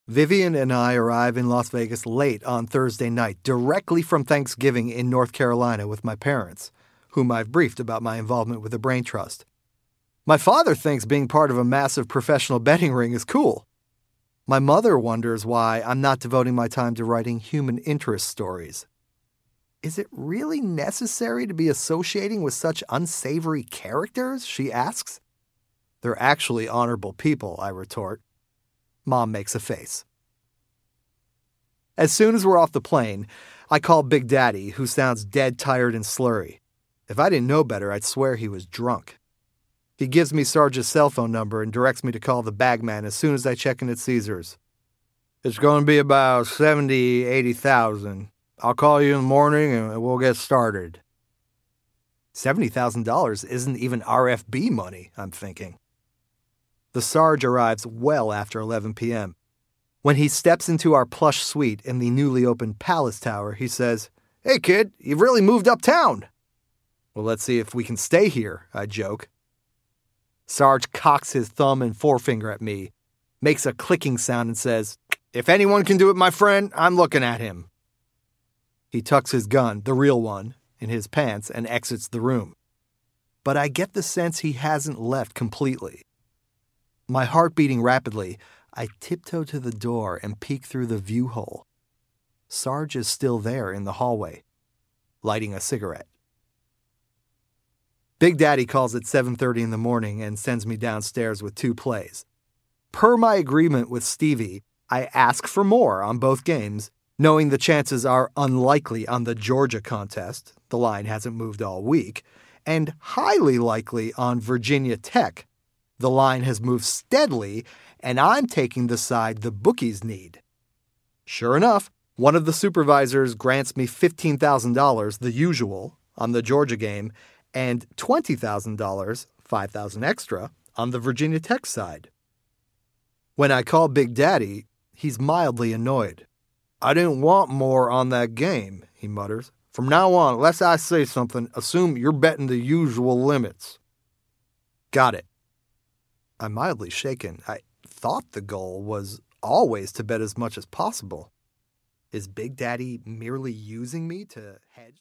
Vivian and I arrive in Las Vegas late on Thursday night, directly from Thanksgiving in North Carolina with my parents, whom I've briefed about my involvement with the Brain Trust. My father thinks being part of a massive professional betting ring is cool. My mother wonders why I'm not devoting my time to writing human interest stories. Is it really necessary to be associating with such unsavory characters? She asks. They're actually honorable people, I retort. Mom makes a face. As soon as we're off the plane, I call Big Daddy, who sounds dead tired and slurry. If I didn't know better, I'd swear he was drunk. He gives me Sarge's cell phone number and directs me to call the bagman as soon as I check in at Caesars. It's going to be about 80,000. I'll call you in the morning and we'll get started. $70,000 isn't even RFB money, I'm thinking. The Sarge arrives well after 11 p.m. When he steps into our plush suite in the newly opened Palace Tower, he says, "Hey kid, you've really moved uptown." "Well, let's see if we can stay here," I joke. Sarge cocks his thumb and forefinger at me, makes a clicking sound and says, "If anyone can do it, my friend, I'm looking at him." He tucks his gun, the real one, in his pants and exits the room. But I get the sense he hasn't left completely. My heart beating rapidly, I tiptoe to the door and peek through the view hole. Sarge is still there in the hallway, lighting a cigarette. Big Daddy calls at 7:30 in the morning and sends me downstairs with 2 plays. Per my agreement with Stevie, I ask for more on both games, knowing the chances are unlikely on the Georgia contest, the line hasn't moved all week, and highly likely on Virginia Tech. The line has moved steadily, and I'm taking the side the bookies need. Sure enough, one of the supervisors grants me $15,000, the usual, on the Georgia game, and $20,000, $5,000 extra, on the Virginia Tech side. When I call Big Daddy, he's mildly annoyed. "I didn't want more on that game," he mutters. "From now on, unless I say something, assume you're betting the usual limits." Got it. I'm mildly shaken. I thought the goal was always to bet as much as possible. Is Big Daddy merely using me to hedge?